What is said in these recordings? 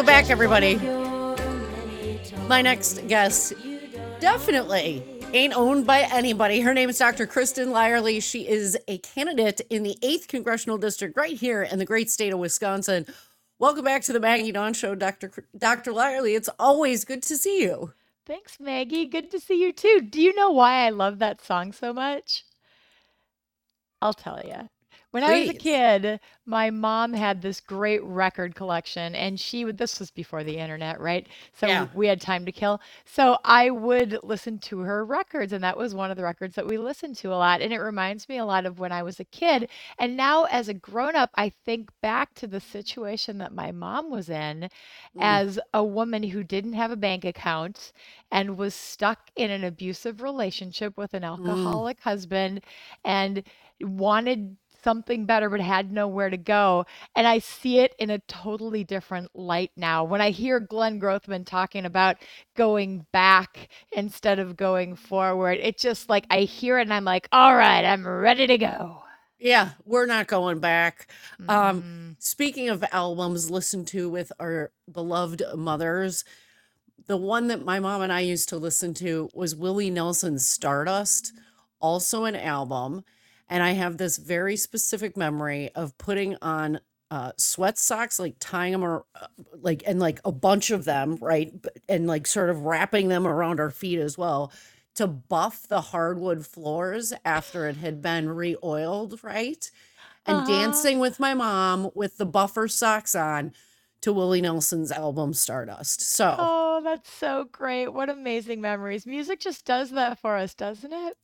Welcome back, everybody. My next guest definitely ain't owned by anybody. Her name is Dr. Kristen Lyerly. She is a candidate in the 8th Congressional District right here in the great state of Wisconsin. Welcome back to the Maggie Dawn Show, Dr. Lyerly. It's always good to see you. Thanks, Maggie. Good to see you too. Do you know why I love that song so much? I'll tell you. When I was a Please. kid, my mom had this great record collection, and this was before the internet, right? Yeah. So we had time to kill. So I would listen to her records, and that was one of the records that we listened to a lot. And it reminds me a lot of when I was a kid. And now, as a grown up, I think back to the situation that my mom was in Mm, as a woman who didn't have a bank account and was stuck in an abusive relationship with an mm. alcoholic husband and wanted something better but had nowhere to go. And I see it in a totally different light now. When I hear Glenn Grothman talking about going back instead of going forward, it just like I hear it and I'm like, all right, I'm ready to go. Yeah, we're not going back. Um, Mm-mm. Speaking of albums listened to with our beloved mothers, the one that my mom and I used to listen to was Willie Nelson's Stardust, also an album. And I have this very specific memory of putting on sweat socks, like tying them or like a bunch of them, right? And like sort of wrapping them around our feet as well to buff the hardwood floors after it had been re-oiled, right? And Uh-huh. dancing with my mom with the buffer socks on to Willie Nelson's album Stardust. So Oh, that's so great. What amazing memories. Music just does that for us, doesn't it?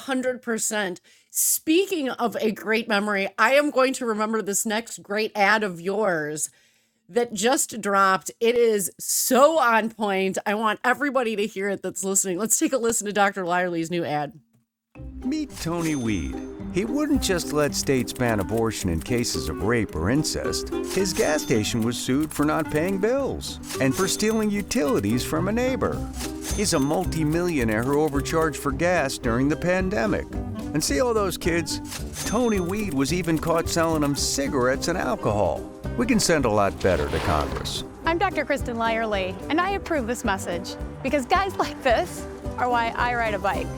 100%. Speaking of a great memory, I am going to remember this next great ad of yours that just dropped. It is so on point. I want everybody to hear it that's listening. Let's take a listen to Dr. Lyerly's new ad. Meet Tony Weed. He wouldn't just let states ban abortion in cases of rape or incest. His gas station was sued for not paying bills and for stealing utilities from a neighbor. He's a multimillionaire who overcharged for gas during the pandemic. And see all those kids? Tony Weed was even caught selling them cigarettes and alcohol. We can send a lot better to Congress. I'm Dr. Kristen Lyerly, and I approve this message because guys like this are why I ride a bike.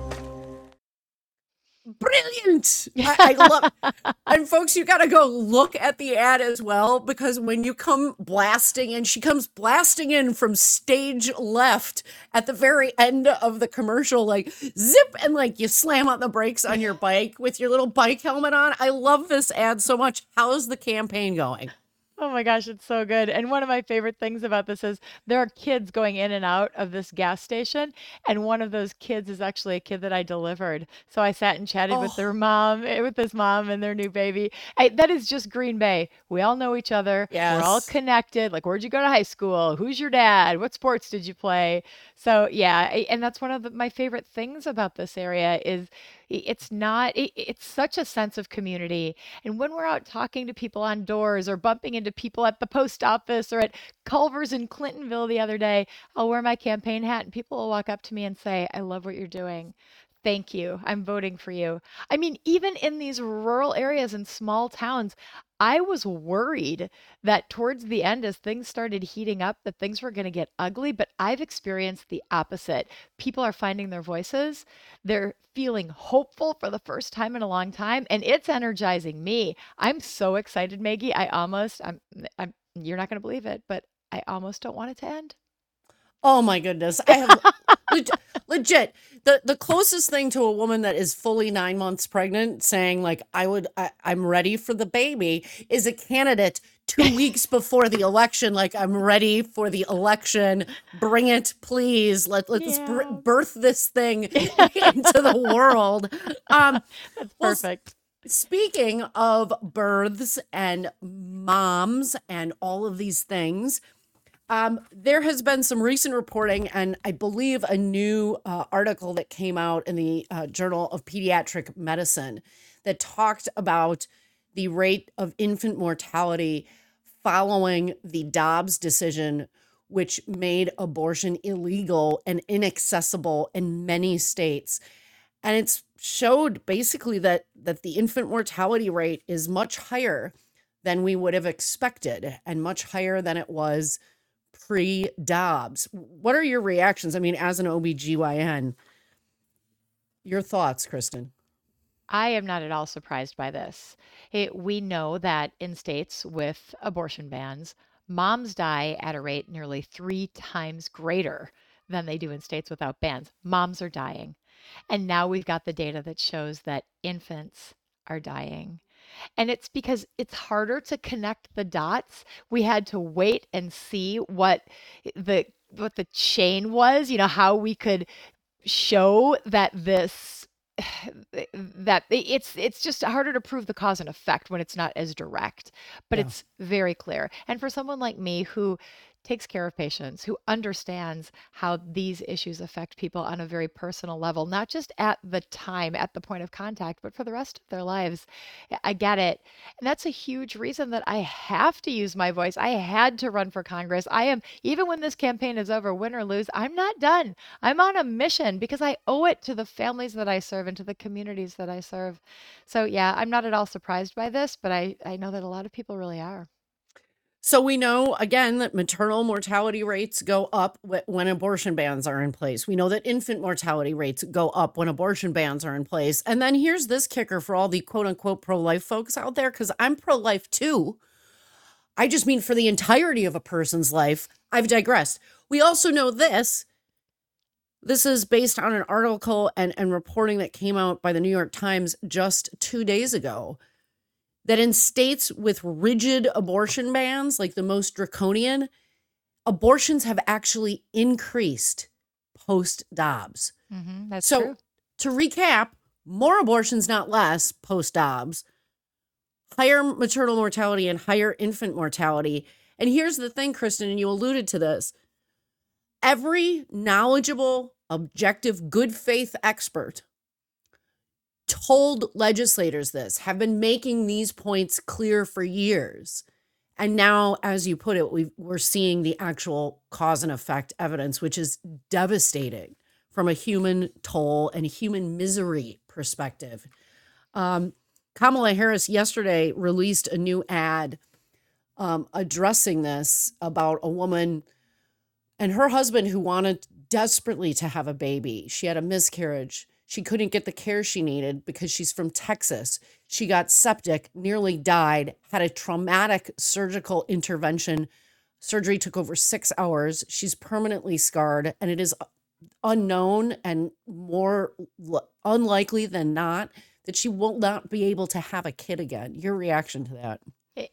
Brilliant. I love, and folks, you got to go look at the ad as well, because when you come blasting in, she comes blasting in from stage left at the very end of the commercial, like zip, and like you slam on the brakes on your bike with your little bike helmet on. I love this ad so much. How's the campaign going? Oh my gosh, it's so good. And one of my favorite things about this is there are kids going in and out of this gas station. And one of those kids is actually a kid that I delivered. So I sat and chatted with their Oh, mom, with his mom and their new baby. That is just Green Bay. We all know each other. We're all yes. connected. Like, where'd you go to high school? Who's your dad? What sports did you play? So yeah, and that's one of my favorite things about this area is it's not, it's such a sense of community. And when we're out talking to people on doors or bumping into people at the post office or at Culver's in Clintonville the other day, I'll wear my campaign hat and people will walk up to me and say, I love what you're doing. Thank you. I'm voting for you. I mean, even in these rural areas and small towns, I was worried that towards the end, as things started heating up, that things were going to get ugly. But I've experienced the opposite. People are finding their voices. They're feeling hopeful for the first time in a long time, and it's energizing me. I'm so excited, Maggie. You're not going to believe it, but I almost don't want it to end. Oh my goodness. I have legit the closest thing to a woman that is fully 9 months pregnant saying like I'm ready for the baby is a candidate 2 weeks before the election. Like, I'm ready for the election. Bring it, please. Let's Yeah. birth this thing into the world. Um, That's well, perfect. speaking of births and moms and all of these things, there has been some recent reporting, and I believe a new article that came out in the Journal of Pediatric Medicine that talked about the rate of infant mortality following the Dobbs decision, which made abortion illegal and inaccessible in many states. And it's showed basically that the infant mortality rate is much higher than we would have expected and much higher than it was pre-Dobbs. What are your reactions? I mean, as an OBGYN, your thoughts, Kristen? I am not at all surprised by this. We know that in states with abortion bans, moms die at a rate nearly 3 times greater than they do in states without bans. Moms are dying. And now we've got the data that shows that infants are dying. And it's because it's harder to connect the dots. We had to wait and see what the chain was, how we could show that it's just harder to prove the cause and effect when it's not as direct, but Yeah. it's very clear. And for someone like me who takes care of patients, who understands how these issues affect people on a very personal level, not just at the time, at the point of contact, but for the rest of their lives, I get it. And that's a huge reason that I have to use my voice. I had to run for Congress. I am, even when this campaign is over, win or lose, I'm not done. I'm on a mission because I owe it to the families that I serve and to the communities that I serve. So, yeah, I'm not at all surprised by this, but I know that a lot of people really are. So we know, again, that maternal mortality rates go up when abortion bans are in place. We know that infant mortality rates go up when abortion bans are in place. And then here's this kicker for all the quote unquote pro-life folks out there, because I'm pro-life too. I just mean for the entirety of a person's life. I've digressed. We also know this. This is based on an article and reporting that came out by the New York Times just 2 days ago, that in states with rigid abortion bans, like the most draconian, abortions have actually increased post-Dobbs. That's So true. to recap, more abortions, not less, post-Dobbs, higher maternal mortality and higher infant mortality. And here's the thing, Kristen, and you alluded to this. Every knowledgeable, objective, good faith expert told legislators this, have been making these points clear for years. And now, as you put it, we're seeing the actual cause and effect evidence, which is devastating from a human toll and human misery perspective. Kamala Harris yesterday released a new ad addressing this, about a woman and her husband who wanted desperately to have a baby. She had a miscarriage. She couldn't get the care she needed because she's from Texas. She got septic, nearly died, had a traumatic surgical intervention. Surgery took over 6 hours. She's permanently scarred, and it is unknown and more unlikely than not that she will not be able to have a kid again. Your reaction to that?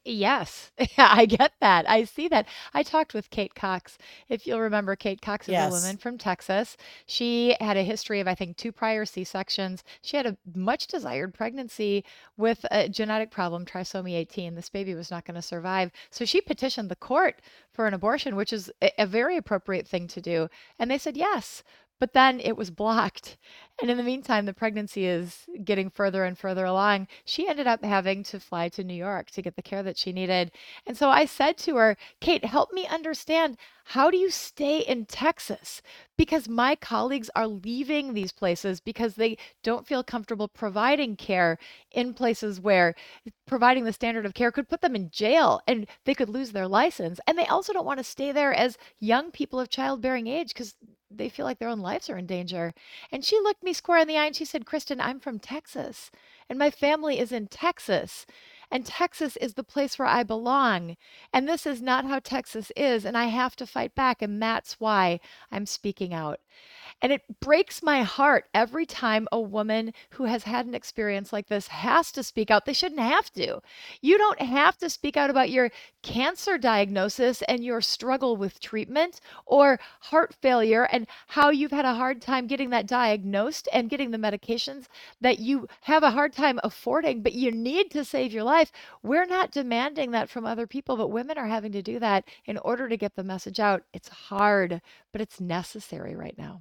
Yes, I get that. I see that. I talked with Kate Cox. If you'll remember, Kate Cox is a Yes. woman from Texas. She had a history of, I think, 2 prior C-sections. She had a much desired pregnancy with a genetic problem, trisomy 18. This baby was not going to survive. So she petitioned the court for an abortion, which is a very appropriate thing to do. And they said yes. But then it was blocked. And in the meantime, the pregnancy is getting further and further along. She ended up having to fly to New York to get the care that she needed. And so I said to her, Kate, help me understand, how do you stay in Texas? Because my colleagues are leaving these places because they don't feel comfortable providing care in places where providing the standard of care could put them in jail and they could lose their license. And they also don't want to stay there as young people of childbearing age because they feel like their own lives are in danger. And she looked me square in the eye and she said, Kristen, I'm from Texas and my family is in Texas. And Texas is the place where I belong. And this is not how Texas is. And I have to fight back. And that's why I'm speaking out. And it breaks my heart every time a woman who has had an experience like this has to speak out. They shouldn't have to. You don't have to speak out about your cancer diagnosis and your struggle with treatment or heart failure and how you've had a hard time getting that diagnosed and getting the medications that you have a hard time affording, but you need to save your life. We're not demanding that from other people, but women are having to do that in order to get the message out. It's hard, but it's necessary right now.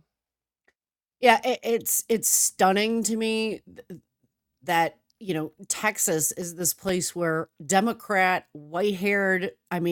Yeah, it's stunning to me that, Texas is this place where Democrat, white-haired,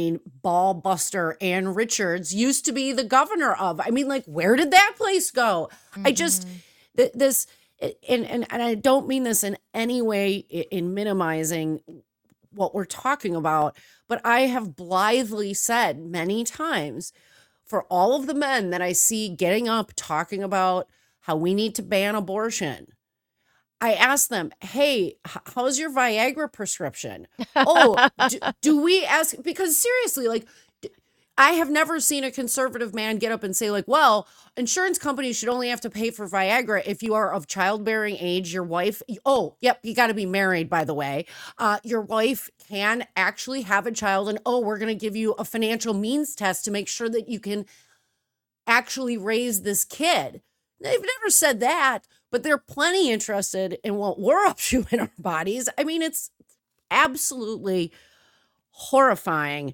ball buster Ann Richards used to be the governor of. Like, where did that place go? I just this and I don't mean this in any way in minimizing what we're talking about. But I have blithely said many times, for all of the men that I see getting up talking about how we need to ban abortion, I ask them, hey, how's your Viagra prescription? Oh, do we ask? Because seriously, like, I have never seen a conservative man get up and say, like, well, insurance companies should only have to pay for Viagra if you are of childbearing age. Your wife, oh, yep, you got to be married, by the way. Your wife can actually have a child, and oh, we're going to give you a financial means test to make sure that you can actually raise this kid. They've never said that, but they're plenty interested in what we're up to in our bodies. I mean, it's absolutely horrifying.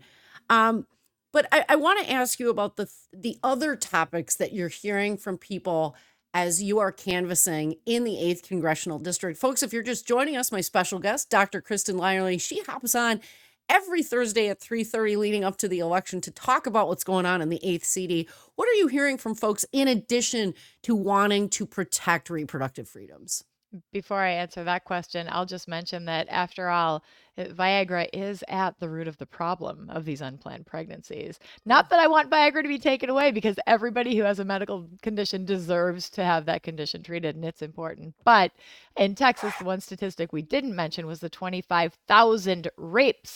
But I want to ask you about the other topics that you're hearing from people as you are canvassing in the 8th Congressional District. Folks, if you're just joining us, my special guest, Dr. Kristen Lyerly, she hops on every Thursday at 3:30 leading up to the election to talk about what's going on in the 8th CD. What are you hearing from folks in addition to wanting to protect reproductive freedoms? Before I answer that question, I'll just mention that after all, Viagra is at the root of the problem of these unplanned pregnancies. Not that I want Viagra to be taken away, because everybody who has a medical condition deserves to have that condition treated, and it's important. But in Texas, the one statistic we didn't mention was the 25,000 rapes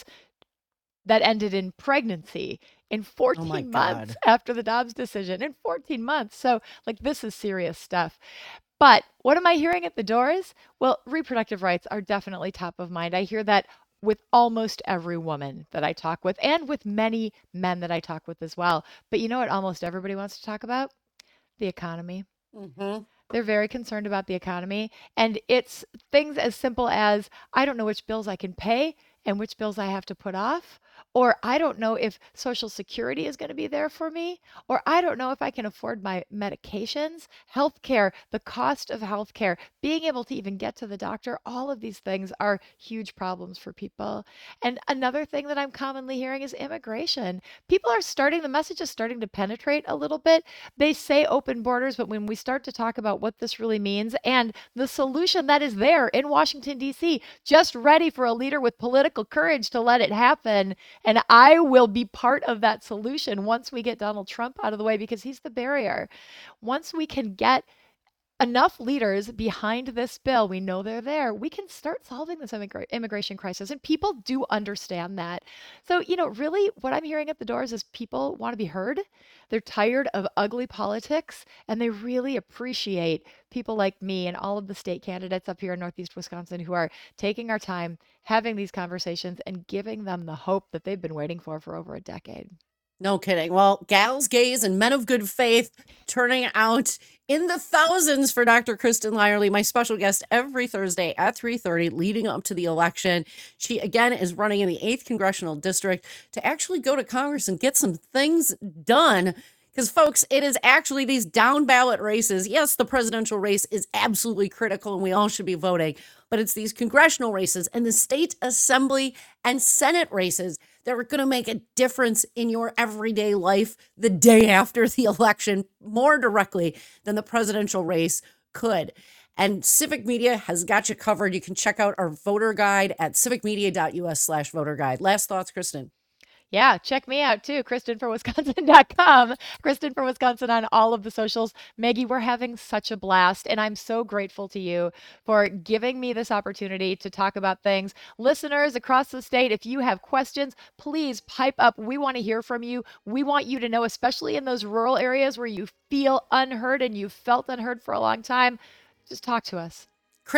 that ended in pregnancy in 14 months after the Dobbs decision. In 14 months. So, like, this is serious stuff. But what am I hearing at the doors? Well, reproductive rights are definitely top of mind. I hear that with almost every woman that I talk with, and with many men that I talk with as well. But you know what almost everybody wants to talk about? The economy. Mm-hmm. They're very concerned about the economy. And it's things as simple as, I don't know which bills I can pay and which bills I have to put off. Or I don't know if Social Security is going to be there for me. Or I don't know if I can afford my medications, healthcare, the cost of healthcare, being able to even get to the doctor. All of these things are huge problems for people. And another thing that I'm commonly hearing is immigration. People are the message is starting to penetrate a little bit. They say open borders, but when we start to talk about what this really means and the solution that is there in Washington, D.C., just ready for a leader with political courage to let it happen. And I will be part of that solution once we get Donald Trump out of the way, because he's the barrier. Once we can get enough leaders behind this bill, we know they're there, we can start solving this immigration crisis. And people do understand that. So, really what I'm hearing at the doors is people want to be heard. They're tired of ugly politics, and they really appreciate people like me and all of the state candidates up here in Northeast Wisconsin who are taking our time, having these conversations, and giving them the hope that they've been waiting for over a decade. No kidding. Well, gals, gays, and men of good faith turning out in the thousands for Dr. Kristen Lyerly, my special guest every Thursday at 3:30 leading up to the election. She, again, is running in the 8th Congressional District to actually go to Congress and get some things done. Because, folks, it is actually these down ballot races. Yes, the presidential race is absolutely critical and we all should be voting, but it's these congressional races and the state assembly and Senate races that are going to make a difference in your everyday life the day after the election more directly than the presidential race could. And Civic Media has got you covered. You can check out our voter guide at civicmedia.us/voter guide. Last thoughts, Kristen? Yeah, check me out too, KristenForWisconsin.com. Kristen for Wisconsin on all of the socials. Maggie, we're having such a blast, and I'm so grateful to you for giving me this opportunity to talk about things. Listeners across the state, if you have questions, please pipe up. We want to hear from you. We want you to know, especially in those rural areas where you feel unheard and you felt unheard for a long time, just talk to us.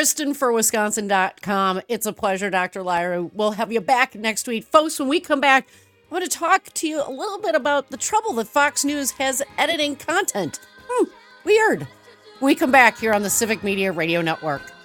KristenForWisconsin.com. It's a pleasure, Dr. Lyra. We'll have you back next week. Folks, when we come back, I want to talk to you a little bit about the trouble that Fox News has editing content. Weird. We come back here on the Civic Media Radio Network.